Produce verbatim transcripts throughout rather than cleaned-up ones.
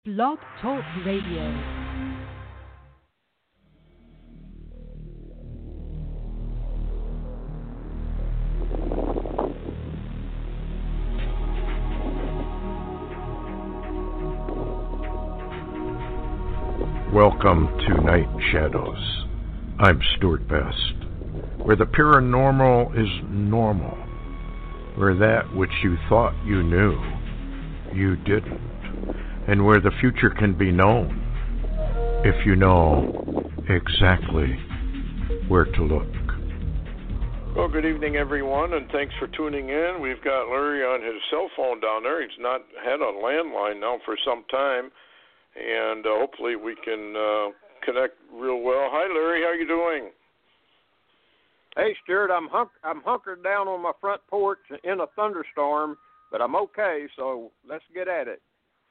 Blog Talk Radio. Welcome to Night Shadows. I'm Stuart Best, where the paranormal is normal, where that which you thought you knew, you didn't, and where the future can be known if you know exactly where to look. Well, good evening, everyone, and thanks for tuning in. We've got Larry on his cell phone down there. He's not had a landline now for some time. And uh, hopefully we can uh, connect real well. Hi, Larry. How you doing? Hey, Stuart. I'm hunk- I'm hunkered down on my front porch in a thunderstorm, but I'm okay. So let's get at it.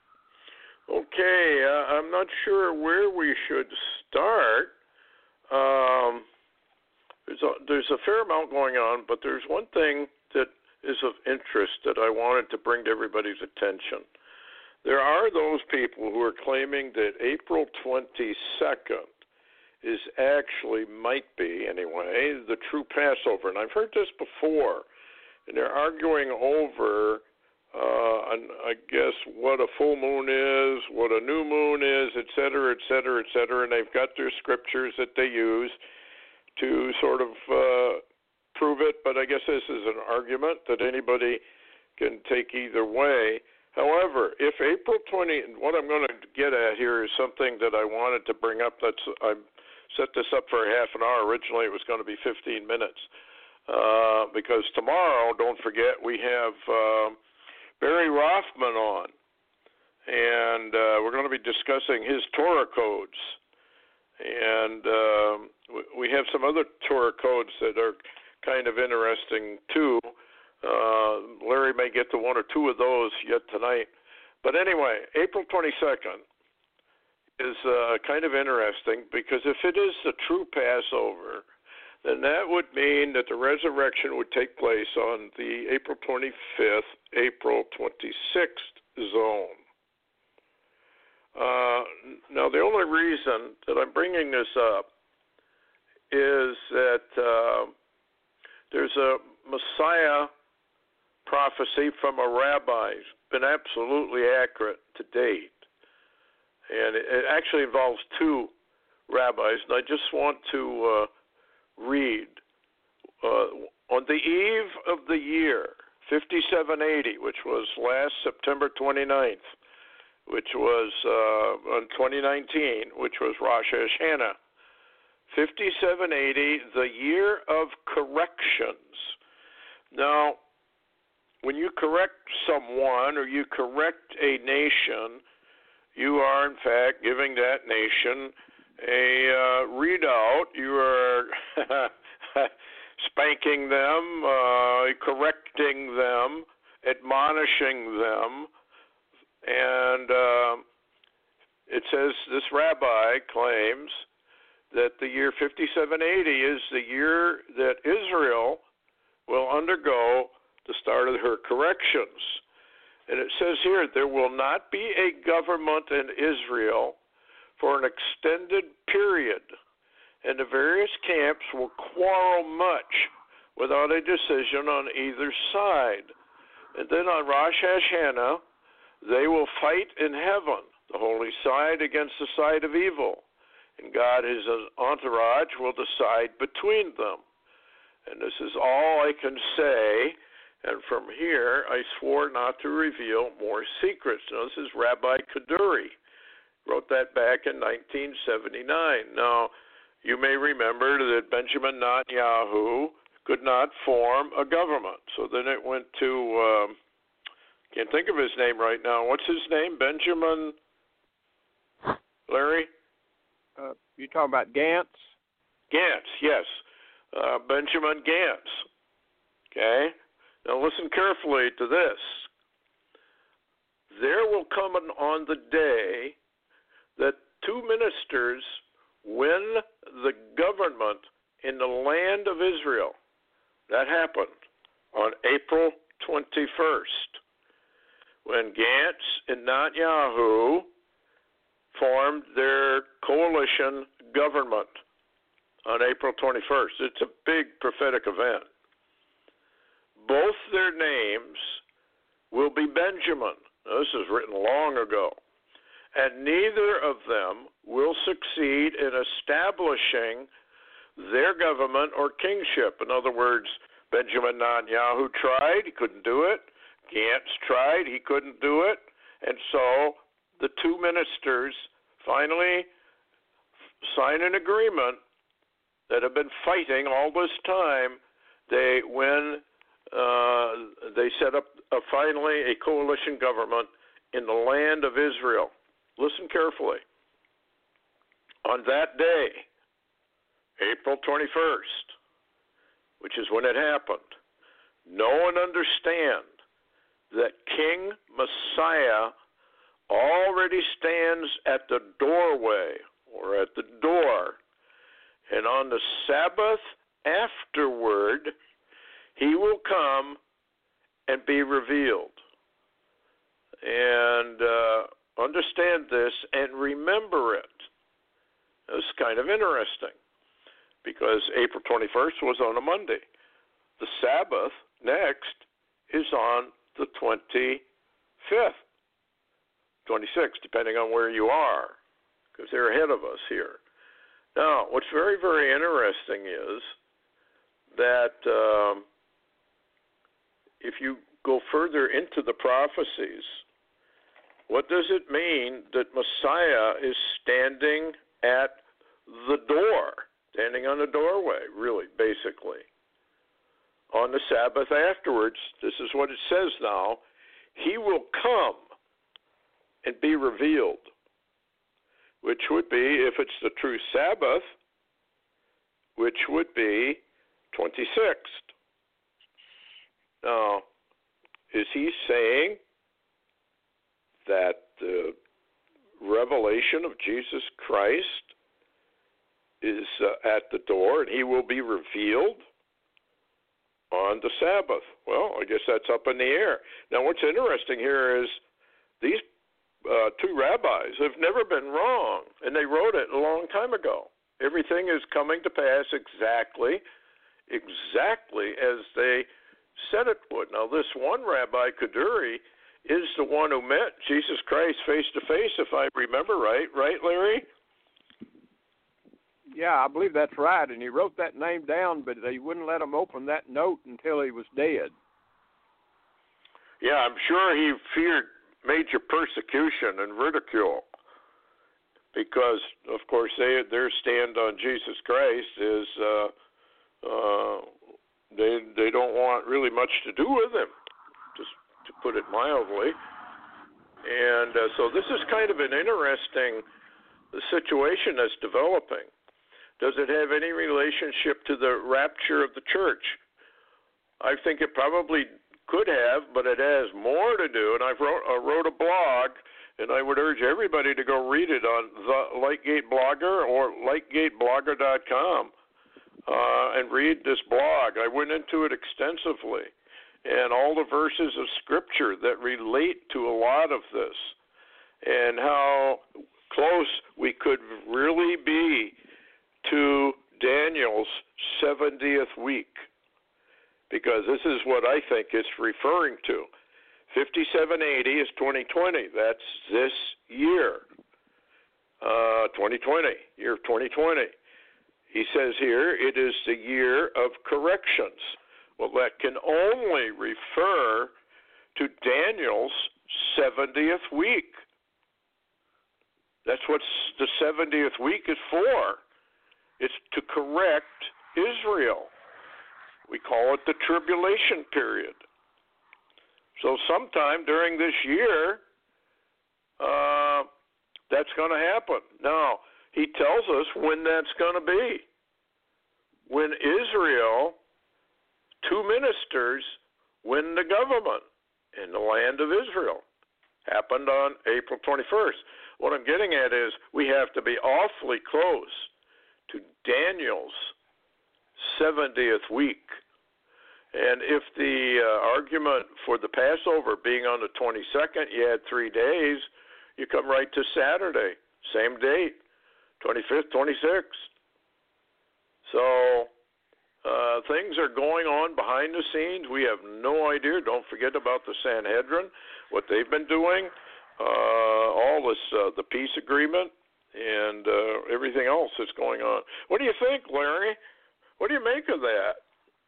Okay. Uh, I'm not sure where we should start. Um, there's a, there's a fair amount going on, but there's one thing that is of interest that I wanted to bring to everybody's attention. There are those people who are claiming that April twenty-second is actually, might be anyway, the true Passover. And I've heard this before. And they're arguing over, uh, an, I guess, what a full moon is, what a new moon is, et cetera, et cetera, et cetera. And they've got their scriptures that they use to sort of uh, prove it. But I guess this is an argument that anybody can take either way. However, if April twentieth, what I'm going to get at here is something that I wanted to bring up. That's I set this up for half an hour. Originally, it was going to be fifteen minutes uh, because tomorrow, don't forget, we have uh, Barry Rothman on, and uh, we're going to be discussing his Torah codes. And uh, we have some other Torah codes that are kind of interesting too. Uh, Larry may get to one or two of those yet tonight. But anyway, April twenty-second is uh, kind of interesting because if it is the true Passover, then that would mean that the resurrection would take place on the April twenty-fifth, April twenty-sixth zone. Uh, now, the only reason that I'm bringing this up is that uh, there's a Messiah prophecy from a rabbi. It's been absolutely accurate to date. And it, it actually involves two rabbis. And I just want to uh, read. Uh, on the eve of the year, fifty-seven eighty, which was last September twenty-ninth, which was uh, on twenty nineteen, which was Rosh Hashanah, fifty-seven eighty, the year of corrections. Now, when you correct someone or you correct a nation, you are, in fact, giving that nation a uh, readout. You are spanking them, uh, correcting them, admonishing them. And uh, it says, this rabbi claims that the year fifty-seven eighty is the year that Israel will undergo the start of her corrections. And it says here, there will not be a government in Israel for an extended period, and the various camps will quarrel much without a decision on either side. And then on Rosh Hashanah, they will fight in heaven, the holy side against the side of evil, and God, his entourage, will decide between them. And this is all I can say. And from here, I swore not to reveal more secrets. Now, this is Rabbi Kaduri. Wrote that back in nineteen seventy-nine. Now, you may remember that Benjamin Netanyahu could not form a government. So then it went to, um, can't think of his name right now. What's his name? Benjamin, Larry? Uh, you talking about Gantz? Gantz, yes. Uh, Benjamin Gantz. Okay? Now listen carefully to this. There will come on the day that two ministers win the government in the land of Israel. That happened on April twenty-first, when Gantz and Netanyahu coalition government on April twenty-first. It's a big prophetic event. Both their names will be Benjamin. Now, this is written long ago. And neither of them will succeed in establishing their government or kingship. In other words, Benjamin Netanyahu tried, he couldn't do it. Gantz tried, he couldn't do it. And so the two ministers finally sign an agreement that have been fighting all this time. They when uh, they set up a, finally a coalition government in the land of Israel. Listen carefully. On that day, April twenty-first, which is when it happened, know and understand that King Messiah already stands at the doorway or at the door, and on the Sabbath afterward, he will come and be revealed. And uh, understand this and remember it. It's kind of interesting because April twenty-first was on a Monday. The Sabbath next is on the twenty-fifth, twenty-sixth, depending on where you are, because they're ahead of us here. Now, what's very, very interesting is that um, if you go further into the prophecies, what does it mean that Messiah is standing at the door, standing on the doorway, really, basically? On the Sabbath afterwards, this is what it says now, he will come and be revealed, which would be, if it's the true Sabbath, which would be twenty-sixth. Now, is he saying that the revelation of Jesus Christ is uh, at the door and he will be revealed on the Sabbath? Well, I guess that's up in the air. Now, what's interesting here is these uh, two rabbis have never been wrong, and they wrote it a long time ago. Everything is coming to pass exactly, exactly as they said it would. Now, this one Rabbi, Kaduri, is the one who met Jesus Christ face to face, if I remember right. Right, Larry? Yeah, I believe that's right. And he wrote that name down, but they wouldn't let him open that note until he was dead. Yeah, I'm sure he feared major persecution and ridicule because, of course, they, their stand on Jesus Christ is uh, uh, they they don't want really much to do with him, just to put it mildly. And uh, so this is kind of an interesting situation that's developing. Does it have any relationship to the rapture of the church? I think it probably could have, but it has more to do. And I wrote, I wrote a blog, and I would urge everybody to go read it on the Lightgate Blogger or lightgate blogger dot com uh, and read this blog. I went into it extensively, and all the verses of Scripture that relate to a lot of this, and how close we could really be to Daniel's seventieth week, because this is what I think it's referring to. fifty-seven eighty is twenty twenty. That's this year, uh, twenty twenty, year of twenty twenty. He says here it is the year of corrections. Well, that can only refer to Daniel's seventieth week. That's what the seventieth week is for. It's to correct Israel. We call it the tribulation period. So sometime during this year, uh, that's going to happen. Now, he tells us when that's going to be. When Israel, two ministers, win the government in the land of Israel. Happened on April twenty-first. What I'm getting at is we have to be awfully close to Daniel's seventieth week. And if the uh, argument for the Passover being on the twenty-second, you had three days, you come right to Saturday, same date, twenty-fifth, twenty-sixth. So uh, things are going on behind the scenes. We have no idea. Don't forget about the Sanhedrin, what they've been doing, uh, all this, uh, the peace agreement, and uh, everything else that's going on. What do you think, Larry? What do you make of that?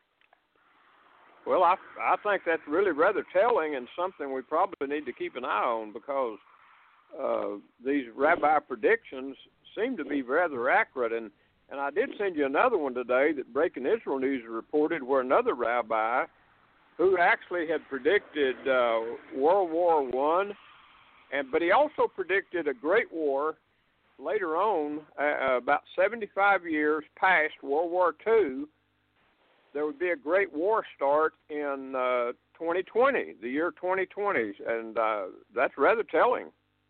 Well, I, I think that's really rather telling and something we probably need to keep an eye on, because uh, these rabbi predictions seem to be rather accurate. And, and I did send you another one today that Breaking Israel News reported, where another rabbi who actually had predicted uh, World War One, and but he also predicted a great war later on, uh, about seventy-five years past World War Two. There would be a great war start in uh, twenty twenty, the year twenty twenty, and uh, that's rather telling.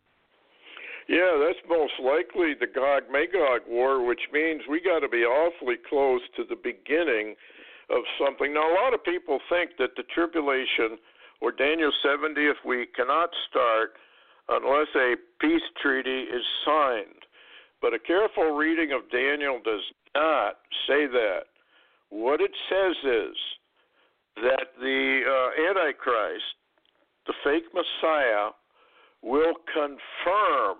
Yeah, that's most likely the Gog-Magog war, which means we got to be awfully close to the beginning of something. Now, a lot of people think that the tribulation or Daniel's seventieth week cannot start unless a peace treaty is signed. But a careful reading of Daniel does not say that. What it says is that the uh, Antichrist, the fake Messiah, will confirm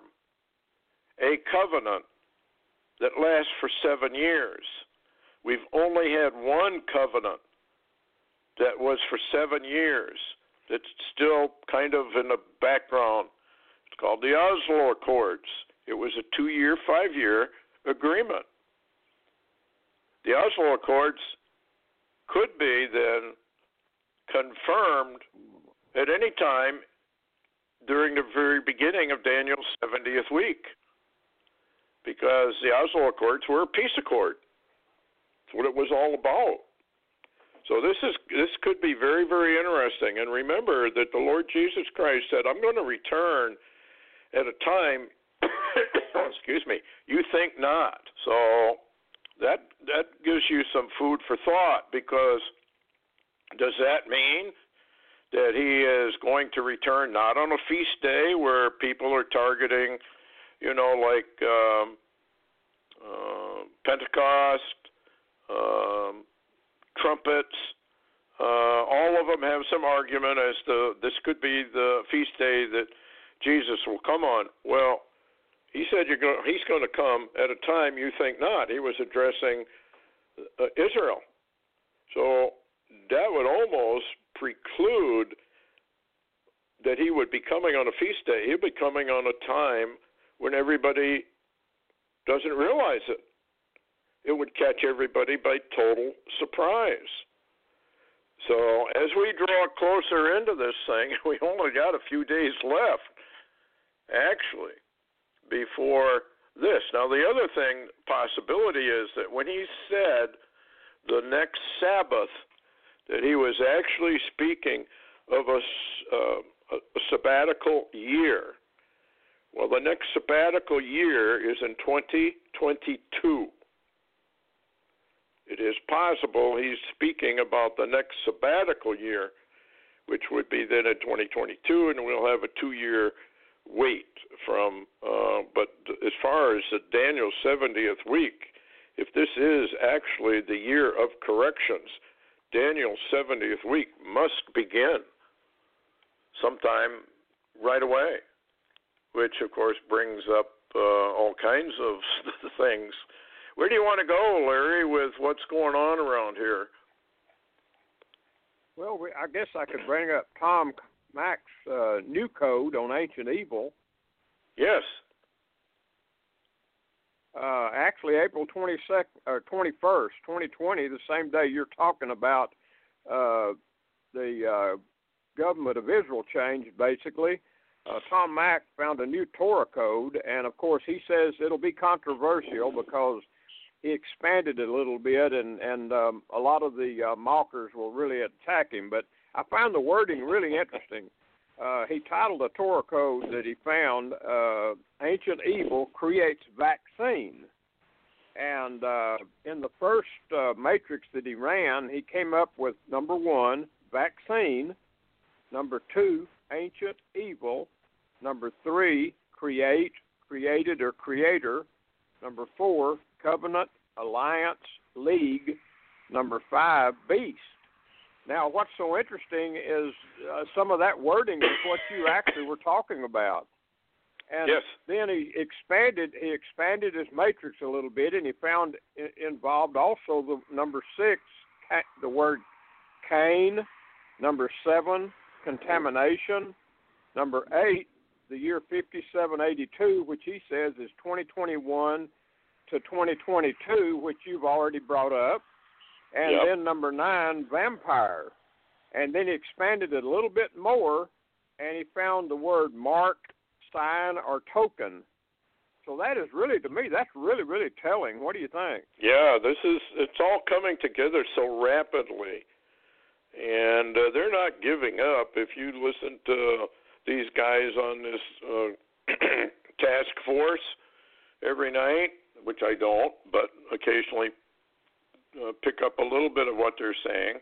a covenant that lasts for seven years. We've only had one covenant that was for seven years that's still kind of in the background. It's called the Oslo Accords. It was a two-year, five-year agreement. The Oslo Accords could be then confirmed at any time during the very beginning of Daniel's seventieth week, because the Oslo Accords were a peace accord. That's what it was all about. So this is this could be very, very interesting. And remember that the Lord Jesus Christ said, I'm going to return at a time, excuse me, you think not. So that that gives you some food for thought, because does that mean that he is going to return not on a feast day where people are targeting, you know, like um, uh, Pentecost, um, trumpets, uh, all of them have some argument as to this could be the feast day that Jesus will come on. Well, he said you're going, he's going to come at a time you think not. He was addressing uh, Israel. So that would almost preclude that he would be coming on a feast day. He'd be coming on a time when everybody doesn't realize it. It would catch everybody by total surprise. So as we draw closer into this thing, we only got a few days left, actually, before this. Now, the other thing, possibility, is that when he said the next Sabbath, that he was actually speaking of a, uh, a sabbatical year. Well, the next sabbatical year is in twenty twenty-two. It is possible he's speaking about the next sabbatical year, which would be then in twenty twenty-two, and we'll have a two-year wait from, uh, but as far as the Daniel seventieth week, if this is actually the year of corrections, Daniel's seventieth week must begin sometime right away, which, of course, brings up uh, all kinds of things. Where do you want to go, Larry, with what's going on around here? Well, we, I guess I could bring up Tom Mack's uh, new code on ancient evil. Yes. Uh, actually, April twenty-second or twenty-first, twenty twenty, the same day you're talking about uh, the uh, government of Israel changed, basically. Uh, Tom Mack found a new Torah code, and of course he says it'll be controversial because he expanded it a little bit, and, and um, a lot of the uh, mockers will really attack him. But I found the wording really interesting. Uh, he titled a Torah code that he found, uh, Ancient Evil Creates Vaccine. And uh, in the first uh, matrix that he ran, he came up with, number one, vaccine, number two, ancient evil, number three, create, created or creator, Number four, covenant, alliance, league. Number five, beast. Now, what's so interesting is uh, some of that wording is what you actually were talking about. And yes. then he expanded he expanded his matrix a little bit, and he found I- involved also the number six, ca- the word Cain. Number seven, contamination. Number eight, the year fifty-seven eighty-two, which he says is twenty twenty-one to twenty twenty-two, which you've already brought up. And yep. then number nine, vampire. And then he expanded it a little bit more, and he found the word mark, sign, or token. So that is really, to me, that's really, really telling. What do you think? Yeah, this is, it's all coming together so rapidly. And uh, they're not giving up. If you listen to these guys on this uh, task force every night, which I don't, but occasionally uh, pick up a little bit of what they're saying.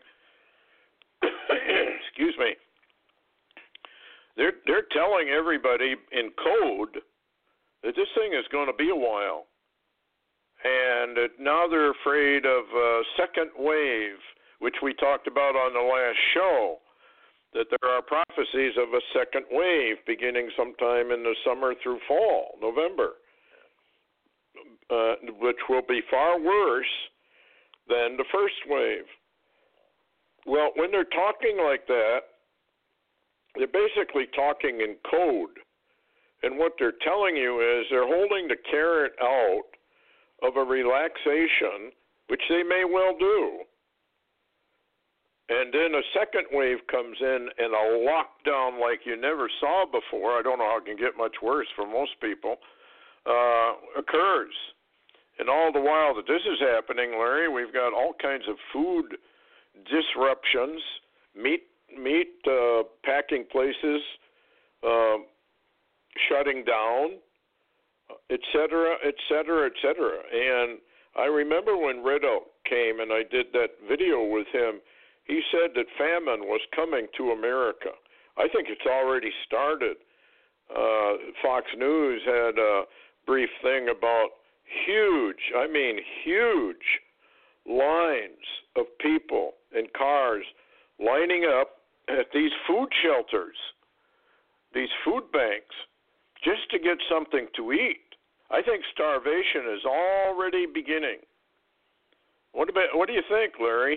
Excuse me. They're they're telling everybody in code that this thing is going to be a while, and that now they're afraid of a second wave, which we talked about on the last show, that there are prophecies of a second wave beginning sometime in the summer through fall, November, uh, which will be far worse than the first wave. Well, when they're talking like that, they're basically talking in code. And what they're telling you is they're holding the carrot out of a relaxation, which they may well do. And then a second wave comes in and a lockdown like you never saw before, I don't know how it can get much worse for most people, uh, occurs. And all the while that this is happening, Larry, we've got all kinds of food disruptions, meat meat uh, packing places uh, shutting down, et cetera, et cetera, et cetera. And I remember when Red Oak came and I did that video with him, he said that famine was coming to America. I think it's already started. Uh, Fox News had a brief thing about huge, I mean huge lines of people and cars lining up at these food shelters, these food banks, just to get something to eat. I think starvation is already beginning. What about? What do you think, Larry?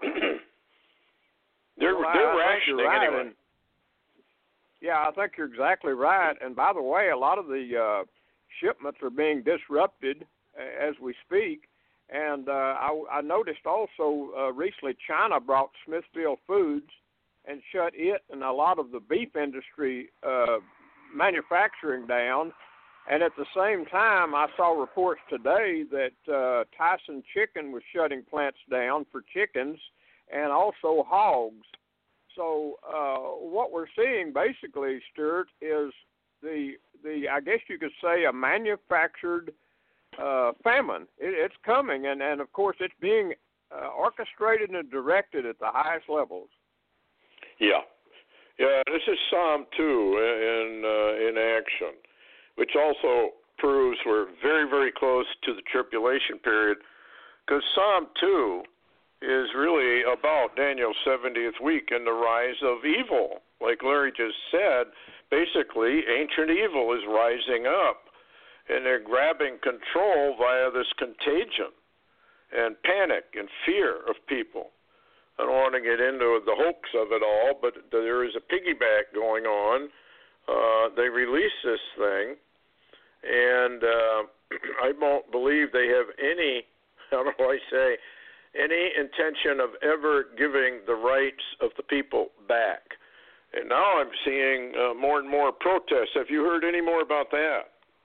they're well, they're I rationing right. anyway. And, yeah, I think you're exactly right. And by the way, a lot of the uh, shipments are being disrupted as we speak. And uh, I, I noticed also uh, recently China brought Smithfield Foods and shut it and a lot of the beef industry uh, manufacturing down. And at the same time, I saw reports today that uh, Tyson Chicken was shutting plants down for chickens and also hogs. So uh, what we're seeing basically, Stuart, is the the I guess you could say a manufactured uh, famine. It, it's coming, and, and of course it's being uh, orchestrated and directed at the highest levels. Yeah, yeah. This is Psalm two in uh, in action, which also proves we're very, very close to the tribulation period, because Psalm two is really about Daniel's seventieth week and the rise of evil. Like Larry just said, basically ancient evil is rising up, and they're grabbing control via this contagion and panic and fear of people. I don't want to get into the hoax of it all, but there is a piggyback going on. Uh, they release this thing, and uh, I don't believe they have any, how do I say, any intention of ever giving the rights of the people back. And now I'm seeing uh, more and more protests. Have you heard any more about that?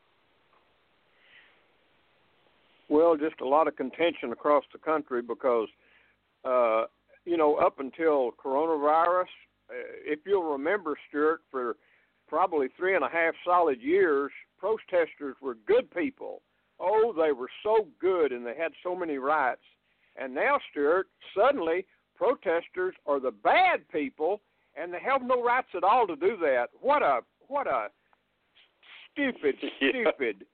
Well, just a lot of contention across the country because, uh, you know, up until coronavirus, if you'll remember, Stuart, for probably three and a half solid years, protesters were good people. Oh, they were so good and they had so many rights. And now, Stuart, suddenly protesters are the bad people and they have no rights at all to do that. What a what a stupid, yeah. stupid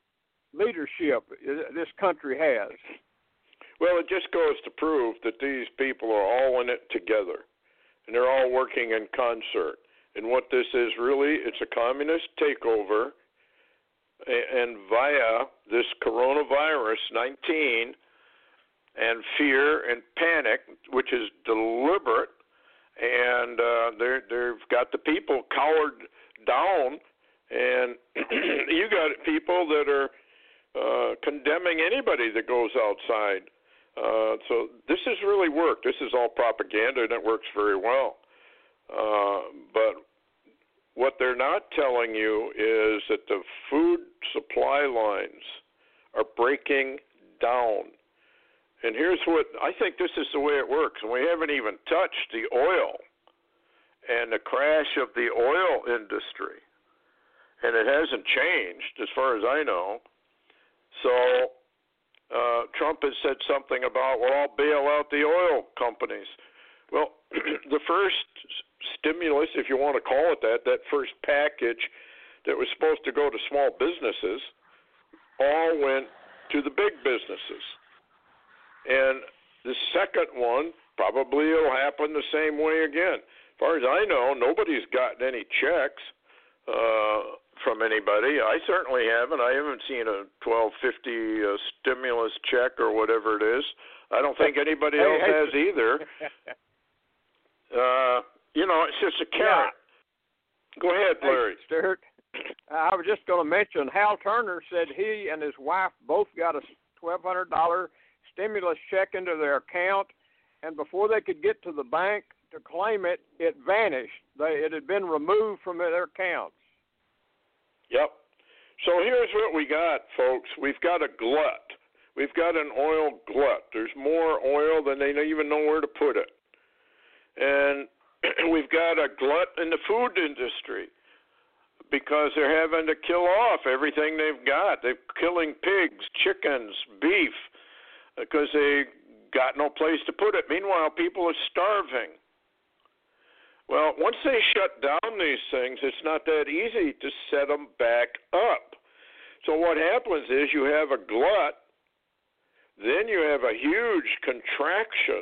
leadership this country has. Well, it just goes to prove that these people are all in it together, and they're all working in concert. And what this is really, it's a communist takeover, and via this coronavirus nineteen and fear and panic, which is deliberate, and uh, they're, they've got the people cowered down, and you got people that are uh, condemning anybody that goes outside. Uh, so this has really worked. This is all propaganda, and it works very well. Uh, but what they're not telling you is that the food supply lines are breaking down. And here's what, I think this is the way it works. And we haven't even touched the oil and the crash of the oil industry. And it hasn't changed as far as I know. So uh, Trump has said something about, well, I'll bail out the oil companies. Well, the first stimulus, if you want to call it that, that first package that was supposed to go to small businesses, all went to the big businesses. And the second one, probably it'll happen the same way again. As far as I know, nobody's gotten any checks uh, from anybody. I certainly haven't. I haven't seen a twelve fifty uh, stimulus check or whatever it is. I don't think anybody hey, else hey. has either. Uh, you know, it's just a carrot. Yeah. Go ahead, Larry. Hey, Stuart, I was just going to mention Hal Turner said he and his wife both got a twelve hundred dollars stimulus check into their account, and before they could get to the bank to claim it, it vanished. They, it had been removed from their accounts. Yep. So here's what we got, folks. We've got a glut. We've got an oil glut. There's more oil than they even know where to put it. And we've got a glut in the food industry because they're having to kill off everything they've got. They're killing pigs, chickens, beef, because they got no place to put it. Meanwhile, people are starving. Well, once they shut down these things, it's not that easy to set them back up. So what happens is you have a glut, then you have a huge contraction,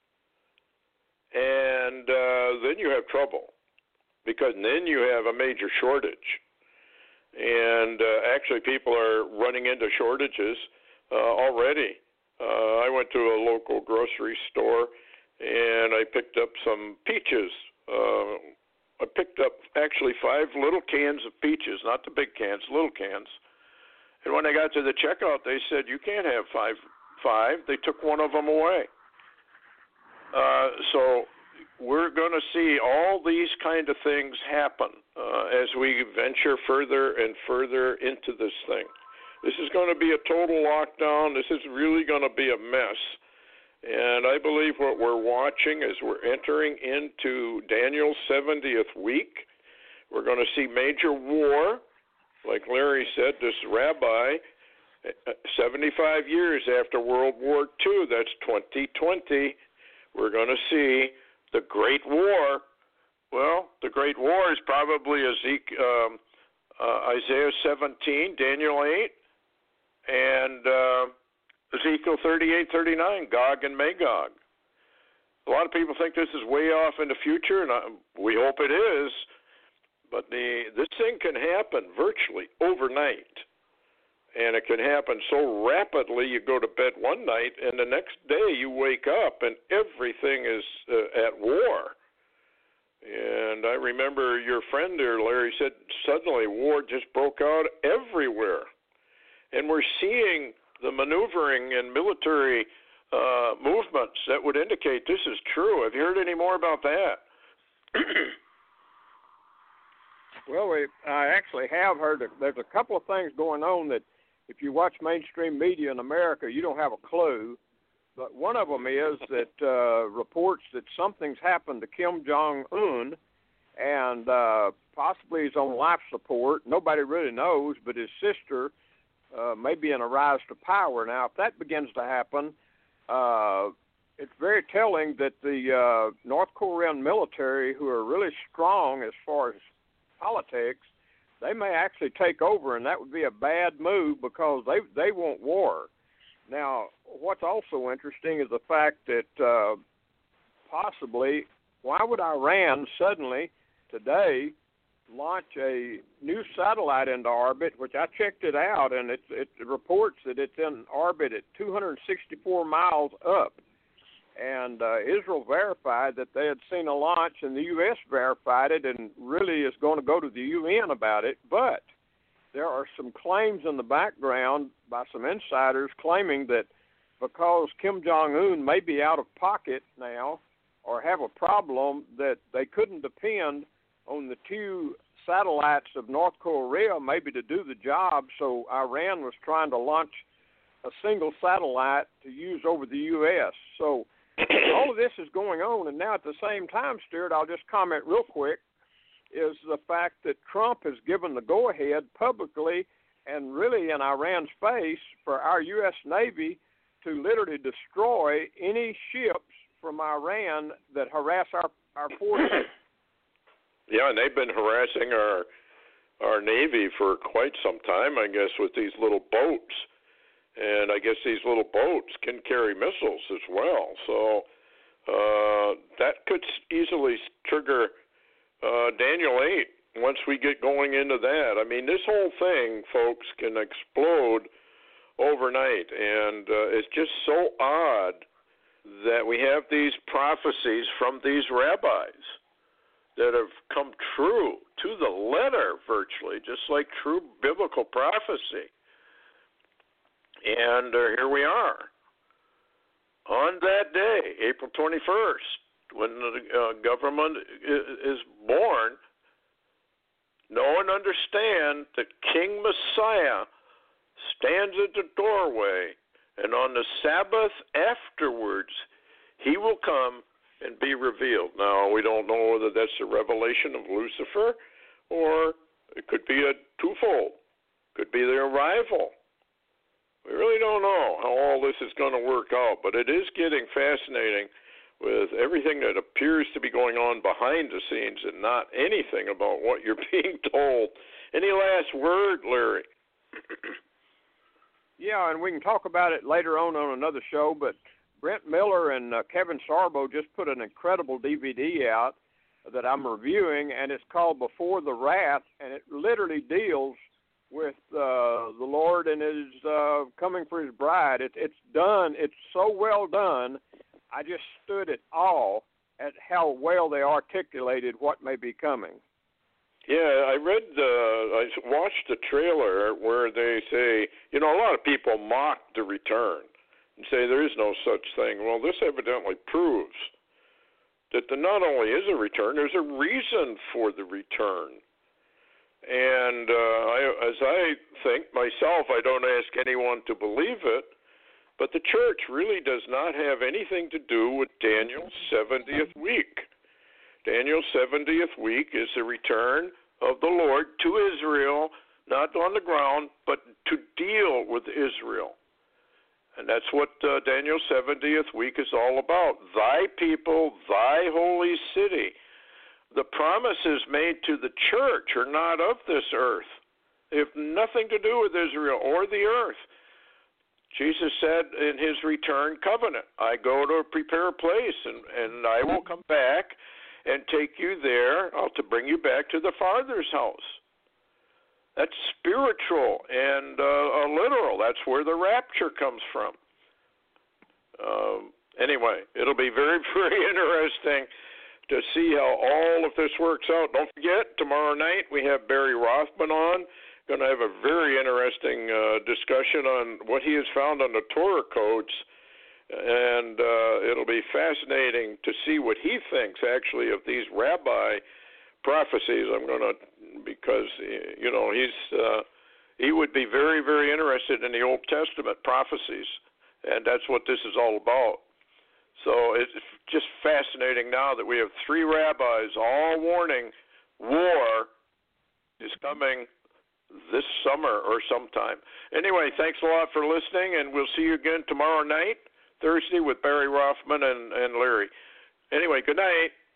and uh, then you have trouble, because then you have a major shortage. And uh, actually people are running into shortages uh, already. Uh, I went to a local grocery store, and I picked up some peaches. Uh, I picked up actually five little cans of peaches, not the big cans, little cans. And when I got to the checkout, they said, you can't have five. Five. They took one of them away. Uh, so we're going to see all these kind of things happen uh, as we venture further and further into this thing. This is going to be a total lockdown. This is really going to be a mess. And I believe what we're watching is we're entering into Daniel's seventieth week. We're going to see major war. Like Larry said, this rabbi, seventy-five years after World War Two, that's twenty twenty, we're going to see the Great War. Well, the Great War is probably Ezekiel, um, uh, Isaiah seventeen, Daniel eight, and uh, Ezekiel thirty-eight, thirty-nine, Gog and Magog. A lot of people think this is way off in the future, and I, we hope it is, but the this thing can happen virtually overnight, and it can happen so rapidly you go to bed one night, and the next day you wake up, and everything is uh, at war. And I remember your friend there, Larry, said suddenly war just broke out everywhere, and we're seeing the maneuvering and military uh, movements that would indicate this is true. Have you heard any more about that? Well, we, I actually have heard that there's a couple of things going on that if you watch mainstream media in America, you don't have a clue. But one of them is that uh, reports that something's happened to Kim Jong-un, and uh, possibly he's on life support. Nobody really knows, but his sister uh, may be in a rise to power. Now, if that begins to happen, uh, it's very telling that the uh, North Korean military, who are really strong as far as politics, they may actually take over, and that would be a bad move because they they want war. Now, what's also interesting is the fact that uh, possibly, why would Iran suddenly today launch a new satellite into orbit, which I checked it out, and it, it reports that it's in orbit at two hundred sixty-four miles up. And uh, Israel verified that they had seen a launch, and the U S verified it and really is going to go to the U N about it. But there are some claims in the background by some insiders claiming that because Kim Jong-un may be out of pocket now or have a problem, that they couldn't depend on the two satellites of North Korea maybe to do the job, so Iran was trying to launch a single satellite to use over the U S. So all of this is going on, and now at the same time, Stuart, I'll just comment real quick, is the fact that Trump has given the go-ahead publicly and really in Iran's face for our U S Navy to literally destroy any ships from Iran that harass our, our forces. Yeah, and they've been harassing our our Navy for quite some time, I guess, with these little boats. And I guess these little boats can carry missiles as well. So uh, that could easily trigger uh, Daniel eight once we get going into that. I mean, this whole thing, folks, can explode overnight. And uh, it's just so odd that we have these prophecies from these rabbis that have come true to the letter virtually, just like true biblical prophecy. And uh, here we are on that day, April twenty-first, when the uh, government is born. Know and understand that King Messiah stands at the doorway, and on the Sabbath afterwards, he will come and be revealed. Now, we don't know whether that's a revelation of Lucifer, or it could be a twofold. Could be the arrival. We really don't know how all this is going to work out, but it is getting fascinating with everything that appears to be going on behind the scenes and not anything about what you're being told. Any last word, Larry? Yeah, and we can talk about it later on on another show, but Brent Miller and uh, Kevin Sorbo just put an incredible D V D out that I'm reviewing, and it's called Before the Wrath, and it literally deals with uh, the Lord and his uh, coming for his bride. It, it's done. It's so well done. I just stood at awe at how well they articulated what may be coming. Yeah, I read the, I watched the trailer where they say, you know, a lot of people mock the return and say there is no such thing. Well, this evidently proves that there not only is a return, there's a reason for the return. And uh, I, as I think myself, I don't ask anyone to believe it, but the church really does not have anything to do with Daniel's seventieth week. Daniel's seventieth week is the return of the Lord to Israel, not on the ground, but to deal with Israel. And that's what uh, Daniel's seventieth week is all about. Thy people, thy holy city. The promises made to the church are not of this earth. They have nothing to do with Israel or the earth. Jesus said in his return covenant, I go to prepare a place, and, and I will come back and take you there uh, to bring you back to the Father's house. That's spiritual and uh, literal. That's where the rapture comes from. Um, anyway, it'll be very, very interesting to see how all of this works out. Don't forget, tomorrow night we have Barry Rothman on. Going to have a very interesting uh, discussion on what he has found on the Torah codes, and uh, it'll be fascinating to see what he thinks actually of these rabbi prophecies. I'm going to, because you know he's uh, he would be very, very interested in the Old Testament prophecies, and that's what this is all about. So it's just fascinating now that we have three rabbis all warning war is coming this summer or sometime. Anyway, thanks a lot for listening, and we'll see you again tomorrow night, Thursday, with Barry Rothman and, and Larry. Anyway, good night.